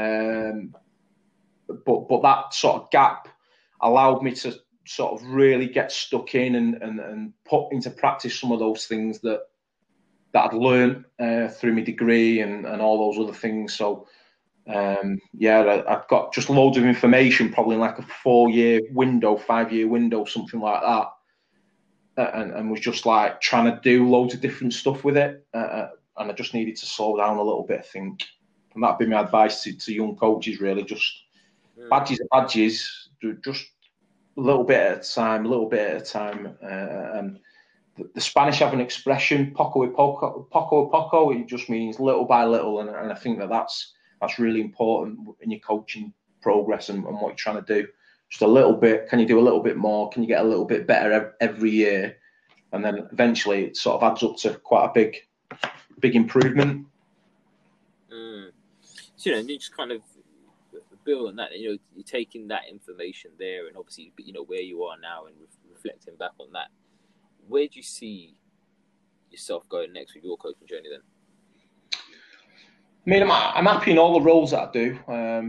but that sort of gap allowed me to sort of really get stuck in and put into practice some of those things that I'd learned through my degree and all those other things. So I've got just loads of information, probably in like a 4-year window, 5-year window, something like that. And was just like trying to do loads of different stuff with it. And I just needed to slow down a little bit, I think. And that'd be my advice to young coaches, really. Just badges are badges, just a little bit at a time. And the Spanish have an expression, poco a poco. It just means little by little. And I think that's really important in your coaching progress and what you're trying to do. Just a little bit. Can you do a little bit more? Can you get a little bit better every year? And then eventually it sort of adds up to quite a big improvement. So, and you just kind of build on that. You're taking that information there, and obviously, where you are now, and reflecting back on that. Where do you see yourself going next with your coaching journey then? I mean, I'm happy in all the roles that I do.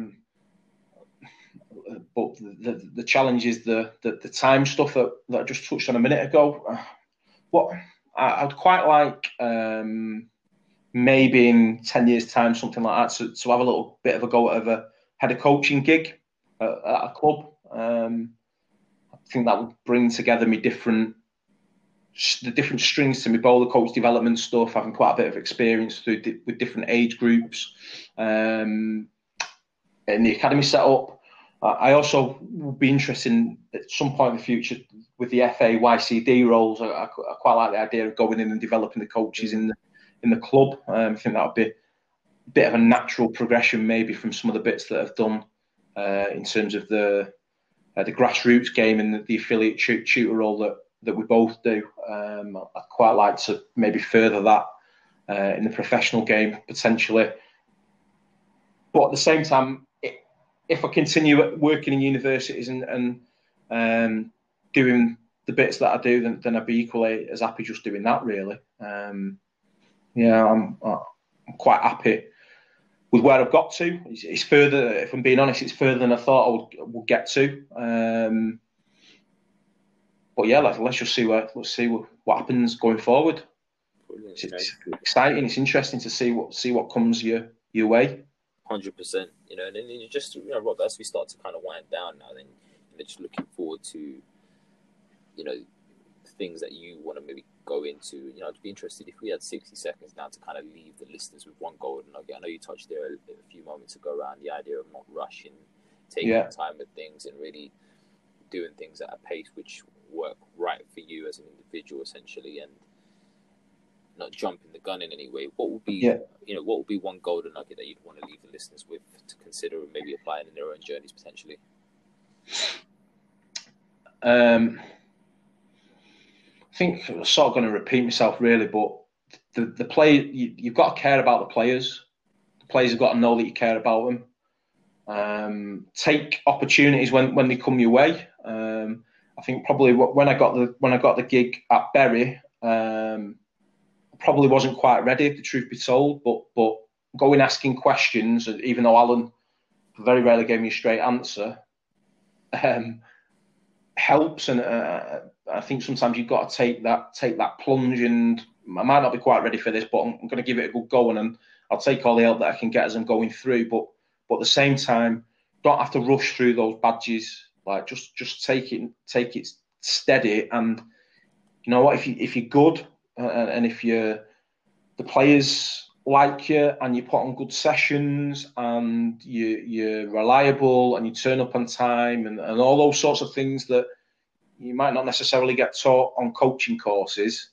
But the challenge is the time stuff that I just touched on a minute ago. What I'd quite like, maybe in 10 years' time, something like that, to have a little bit of a go at a head of coaching gig at a club. I think that would bring together the different strings to me bow, the coach development stuff, having quite a bit of experience with different age groups, in the academy setup. I also would be interested in, at some point in the future, with the FA YCD roles. I quite like the idea of going in and developing the coaches in the club. I think that would be a bit of a natural progression, maybe, from some of the bits that I've done in terms of the grassroots game and the affiliate tutor role that we both do. I'd quite like to maybe further that in the professional game, potentially. But at the same time, if I continue working in universities and doing the bits that I do, then I'd be equally as happy just doing that, really. I'm quite happy with where I've got to. It's further, if I'm being honest, it's further than I thought I would get to. But yeah, let's just see what happens going forward. It's exciting. It's interesting to see what comes your way. 100%, and then you just, Rob, as we start to kind of wind down now, then just looking forward to, things that you want to maybe go into. I'd be interested if we had 60 seconds now to kind of leave the listeners with one golden nugget. I know you touched there a few moments ago around the idea of not rushing, taking time with things, and really doing things at a pace which work right for you as an individual, essentially, and not jumping the gun in any way. What would be, what would be one golden nugget that you'd want to leave the listeners with to consider maybe applying in their own journeys potentially? I think I'm sort of going to repeat myself, really, but the play, you've got to care about the players. The players have got to know that you care about them. Take opportunities when they come your way. I think probably when I got the gig at Bury, probably wasn't quite ready, the truth be told. But going asking questions, even though Alan very rarely gave me a straight answer, helps. And I think sometimes you've got to take that plunge. And I might not be quite ready for this, but I'm going to give it a good go, and I'll take all the help that I can get as I'm going through. But at the same time, don't have to rush through those badges. Like just take it steady. And you know what? If you're good and if the players like you and you put on good sessions and you're reliable and you turn up on time and all those sorts of things that you might not necessarily get taught on coaching courses,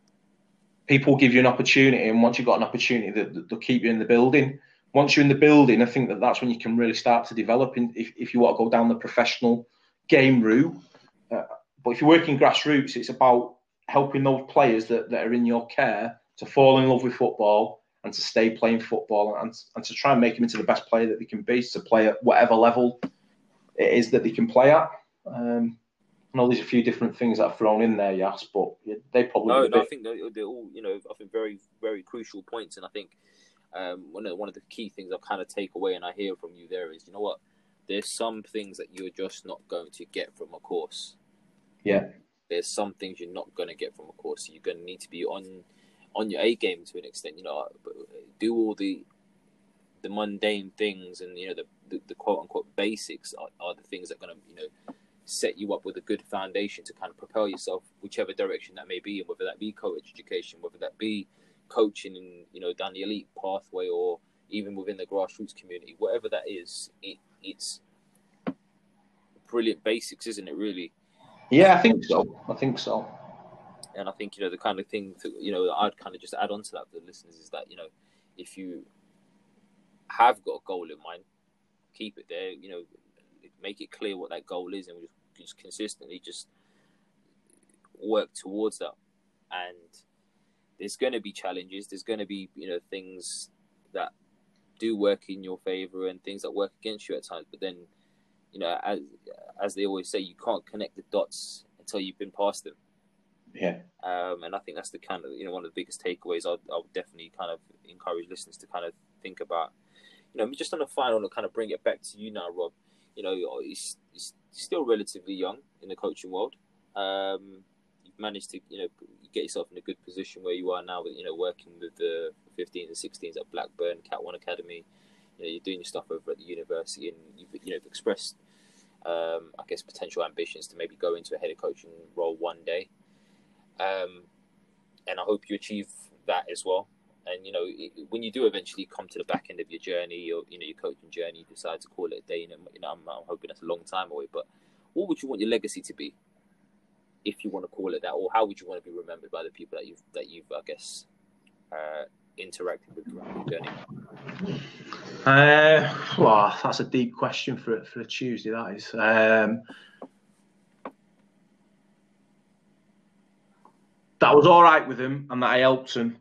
people will give you an opportunity, and once you've got an opportunity, they'll keep you in the building. Once you're in the building, I think that's when you can really start to develop if you want to go down the professional game route. But if you're working grassroots, it's about helping those players that are in your care to fall in love with football and to stay playing football and to try and make them into the best player that they can be, to play at whatever level it is that they can play at. I know there's a few different things that I've thrown in there, yes, but they probably... No, I think they're all, I think very, very crucial points. And I think one of the key things I kind of take away and I hear from you there is, you know what, there's some things that you're just not going to get from a course. Yeah. There's some things you're not going to get from a course. So you're going to need to be on your A game to an extent, do all the mundane things, and the quote unquote basics are the things that are going to set you up with a good foundation to kind of propel yourself whichever direction that may be, and whether that be coach education, whether that be coaching in down the elite pathway, or even within the grassroots community, whatever that is, it's brilliant basics, isn't it, really? Yeah, I think so. And I think, the kind of thing that I'd kind of just add on to that for the listeners is that, if you have got a goal in mind, keep it there, make it clear what that goal is, and just consistently just work towards that. And there's going to be challenges. There's going to be, things that do work in your favor and things that work against you at times. But then, as they always say, you can't connect the dots until you've been past them. Yeah. And I think that's the kind of, one of the biggest takeaways I would definitely kind of encourage listeners to kind of think about. Just on a final note, kind of bring it back to you now, Rob. You're still relatively young in the coaching world. You've managed to, get yourself in a good position where you are now, with, working with the 15s and 16s at Blackburn, Cat 1 Academy. You're doing your stuff over at the university, and you've expressed, I guess, potential ambitions to maybe go into a head of coaching role one day. And I hope you achieve that as well. And, when you do eventually come to the back end of your journey, or, your coaching journey, you decide to call it a day, I'm hoping that's a long time away, but what would you want your legacy to be, if you want to call it that, or how would you want to be remembered by the people that you've I guess, interacted with throughout your journey? Well, that's a deep question for a Tuesday, that is. That I was all right with him, and that I helped him.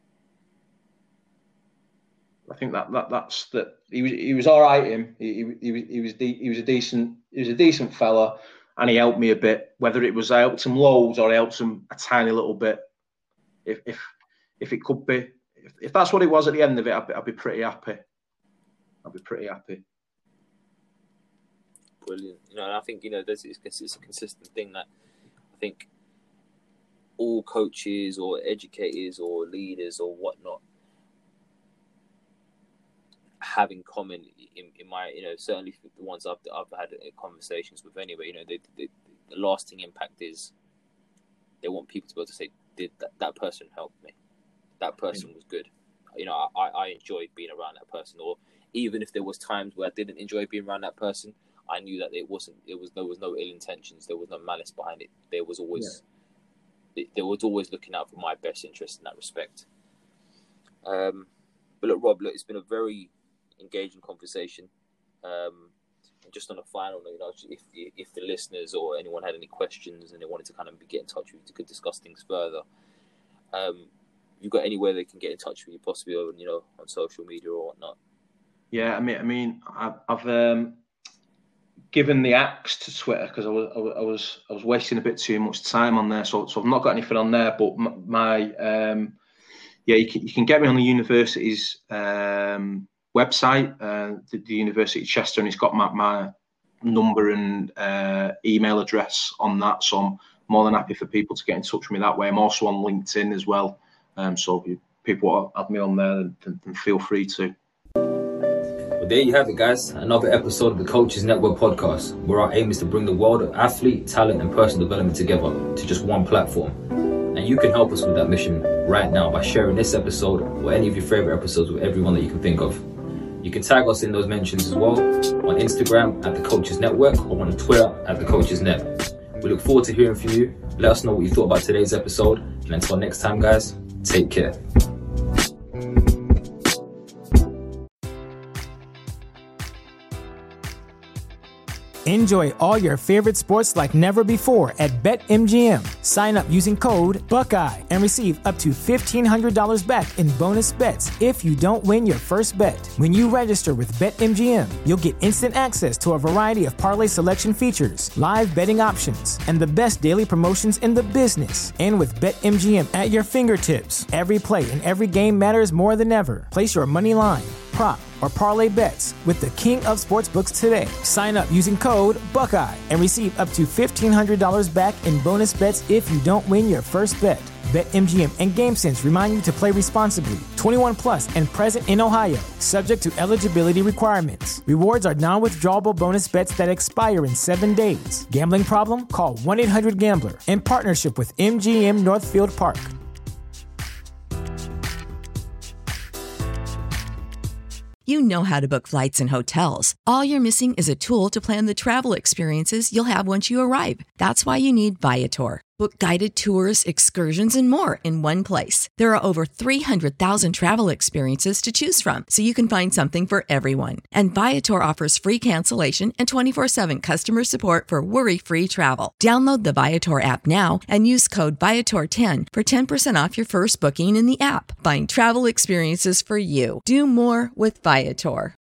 I think that's that. He was all right. He was a decent fella, and he helped me a bit. Whether it was I helped him loads or I helped him a tiny little bit, if it could be, if that's what it was at the end of it, I'd be pretty happy. Brilliant. And I think it's a consistent thing that I think all coaches or educators or leaders or whatnot have in common, in my certainly the ones I've had conversations with anyway, the lasting impact is they want people to be able to say, did that person help me, that person was good, I enjoyed being around that person. Or even if there was times where I didn't enjoy being around that person, I knew that there was no ill intentions, there was no malice behind it. There was always looking out for my best interest in that respect. But look, Rob, it's been a very engaging conversation. And just on a final note, if the listeners or anyone had any questions and they wanted to kind of get in touch with you to discuss things further, you've got anywhere they can get in touch with you, possibly on social media or whatnot? Yeah, I mean, I've given the axe to Twitter because I was wasting a bit too much time on there. So I've not got anything on there. But you can get me on the university's website, the University of Chester, and it's got my number and email address on that. So I'm more than happy for people to get in touch with me that way. I'm also on LinkedIn as well. So if people want to add me on there, then feel free to. Well, there you have it, guys. Another episode of the Coaches Network podcast, where our aim is to bring the world of athlete, talent, and personal development together to just one platform. And you can help us with that mission right now by sharing this episode or any of your favorite episodes with everyone that you can think of. You can tag us in those mentions as well on Instagram at the Coaches Network or on Twitter at the Coaches Net. We look forward to hearing from you. Let us know what you thought about today's episode. And until next time, guys, take care. Enjoy all your favorite sports like never before at BetMGM. Sign up using code Buckeye and receive up to $1,500 back in bonus bets if you don't win your first bet. When you register with BetMGM, you'll get instant access to a variety of parlay selection features, live betting options, and the best daily promotions in the business. And with BetMGM at your fingertips, every play and every game matters more than ever. Place your money line, prop, or parlay bets with the king of sportsbooks today. Sign up using code Buckeye and receive up to $1,500 back in bonus bets if you don't win your first bet. BetMGM and GameSense remind you to play responsibly. 21 plus and present in Ohio, subject to eligibility requirements. Rewards are non-withdrawable bonus bets that expire in 7 days. Gambling problem? Call 1-800-GAMBLER. In partnership with MGM Northfield Park. You know how to book flights and hotels. All you're missing is a tool to plan the travel experiences you'll have once you arrive. That's why you need Viator. Book guided tours, excursions, and more in one place. There are over 300,000 travel experiences to choose from, so you can find something for everyone. And Viator offers free cancellation and 24/7 customer support for worry-free travel. Download the Viator app now and use code Viator10 for 10% off your first booking in the app. Find travel experiences for you. Do more with Viator.